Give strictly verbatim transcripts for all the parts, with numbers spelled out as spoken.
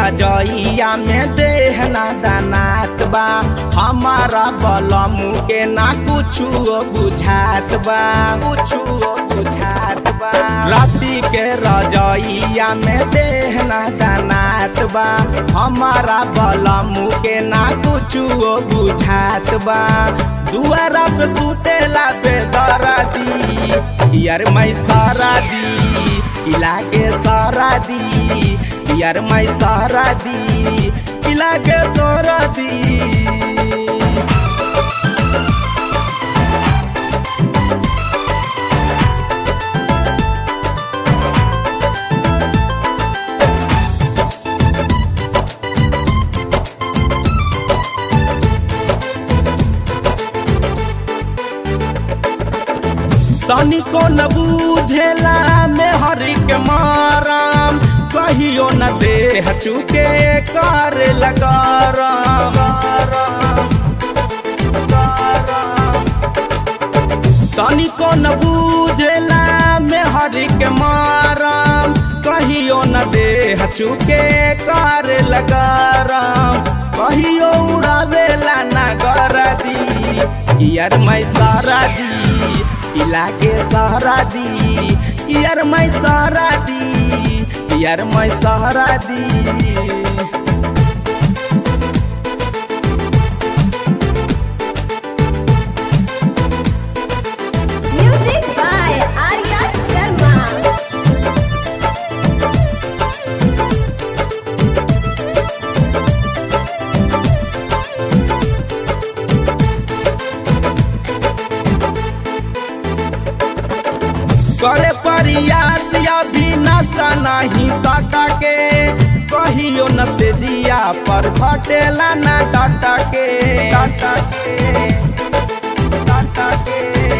रजइया में देहना दानात बा हमारा बलमू के ना कुछु बुझात बा कुछु बुझात बा राती के रजइया में देहना दानात बा हमारा बलमू के ना कुछु बुझात बा दुआरा पे सुतेला बेदरा दी यार मैं सारा दी इलाके सारा दी यार मैं सारा दी इलाके सारा दी। तनिको न बूझेला में हरि के माराम कहियो न देह चुके कर लगाराम तनिको न बूझेला में हरि के माराम कहियो न देह चुके कर लगाराम कहियो उड़ावेला ना कर दी यार मैं सारा दी इलाके सहारा दी यार मैं सहारा दी यार मैं सहारा दी। Music by Arya Sharma. करे प्रयास या भी नशा नहीं सटा के कहियो न से जिया पर घटेला ना डाटा के डाटा के डाटा के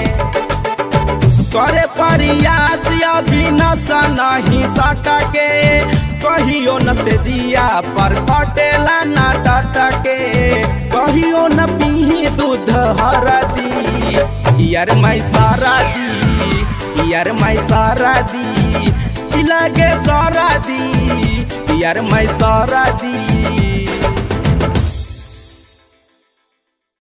करे प्रयास या भी नशा नहीं सटा के कहियो न से जिया पर घटेला ना डाटा के कहियो न पी दूध हरदी यार मैं सारा दी यार मैं सारा दी इलाके सारा दी यार मैं सारा दी।